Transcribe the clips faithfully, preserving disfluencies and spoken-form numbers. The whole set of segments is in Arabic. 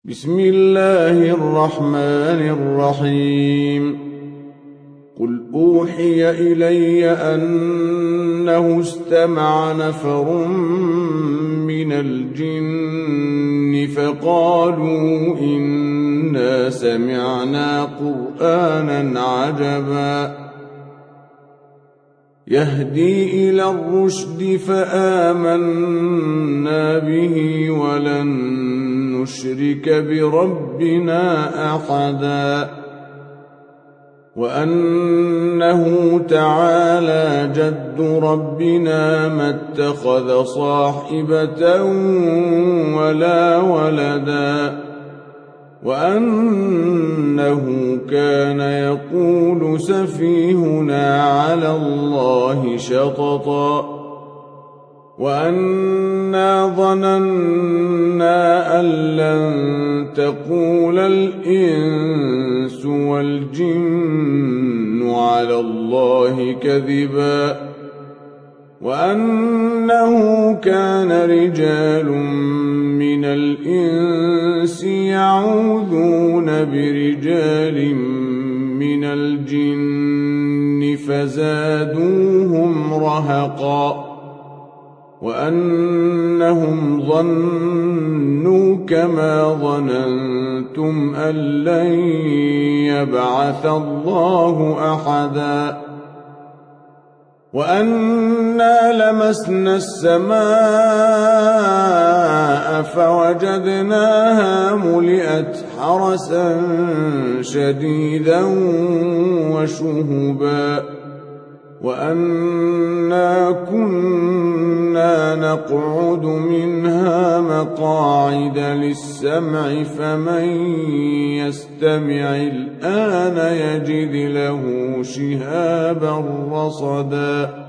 بسم الله الرحمن الرحيم قل أوحي إلي أنه استمع نفر من الجن فقالوا إنا سمعنا قرآنا عجبا يهدي إلى الرشد فآمنا به ولن نشرك بربنا أحدا وأنه تعالى جد ربنا ما اتخذ صاحبة ولا ولدا وأنه كان يقول سفيهنا على الله شططا وأنا ظننا أن لن تقول الإنس والجن على الله كذبا وأنه كان رجال من الإنس يعوذون برجال من الجن فزادوهم رهقا وأنهم ظنوا كما ظننتم أن لن يبعث الله أحدا وأنا لمسنا السماء فوجدناها ملئت حرسا شديدا وشهبا وأنا كنا نقعد منها مقاعد للسمع فمن يستمع الآن يجد له شهابا رصدا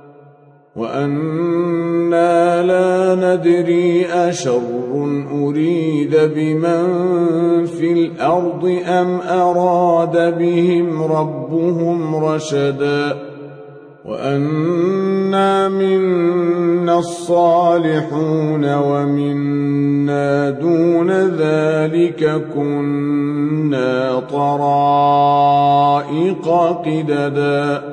وأنا لا ندري أشر أريد بمن في الأرض أم أراد بهم ربهم رشدا وأنا منا الصالحون ومنا دون ذلك كنا طرائق قددا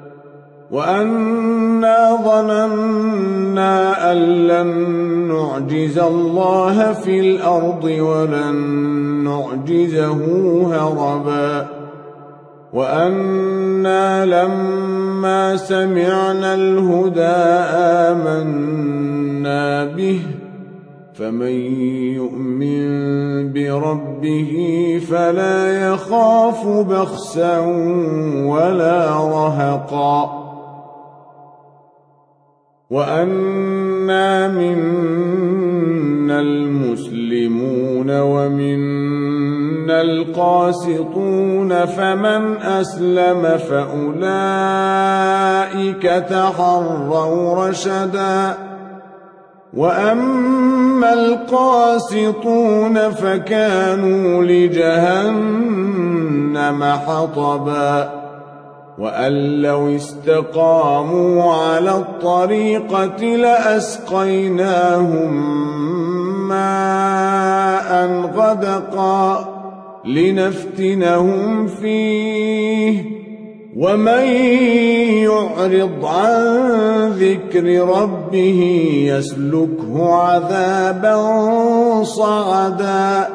وأنا ظننا أن لن نعجز الله في الأرض ولن نعجزه هربا وأنا لما سمعنا الهدى آمنا به فمن يؤمن بربه فلا يخاف بخسا ولا رهقا وأنا منا المسلمون ومنا القاسطون فمن أسلم فأولئك تحروا رشدا وأما القاسطون فكانوا لجهنم حطبا وأن لو استقاموا على الطريقة لأسقيناهم ماء غدقا لنفتنهم فيه ومن يعرض عن ذكر ربه يسلكه عذابا صعدا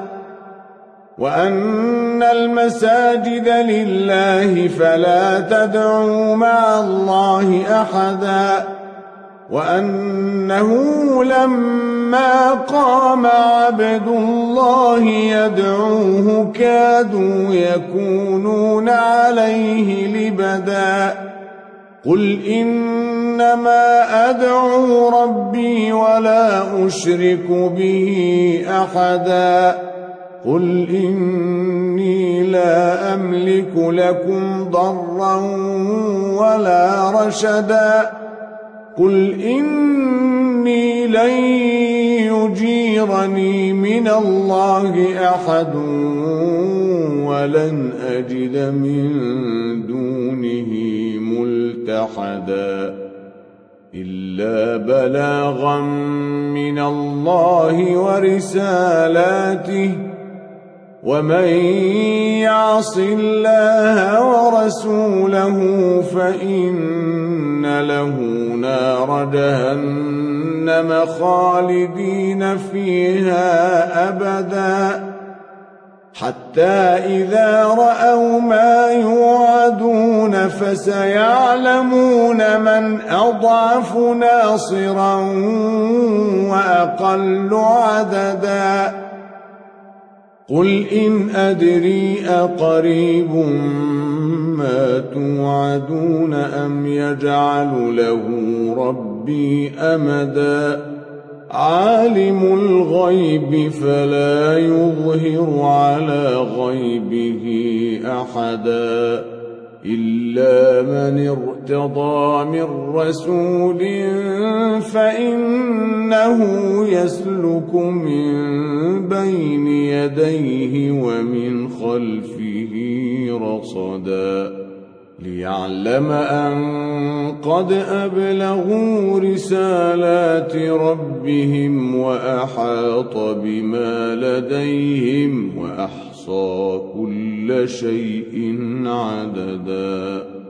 وأن المساجد لله فلا تدعوا مع الله أحدا وأنه لما قام عبد الله يدعوه كادوا يكونون عليه لبدا قل إنما أدعو ربي ولا أشرك به أحدا قل إني لا أملك لكم ضرا ولا رشدا قل إني لن يجيرني من الله أحد ولن أجد من دونه ملتحدا إلا بلاغا من الله ورسالاته ومن يعص الله ورسوله فإن له نار جهنم خالدين فيها أبدا حتى إذا رأوا ما يوعدون فسيعلمون من أضعف ناصرا وأقل عددا قل إن أدري أقريب ما توعدون أم يجعل له ربي أمدا عالم الغيب فلا يظهر على غيبه أحدا إلا من ارتضى من رسول فإنه يسلك من بين يديه ومن خلفه رصدا ليعلم أن قد أبلغوا رسالات ربهم وأحاط بما لديهم وأحصى كل شيء عددا.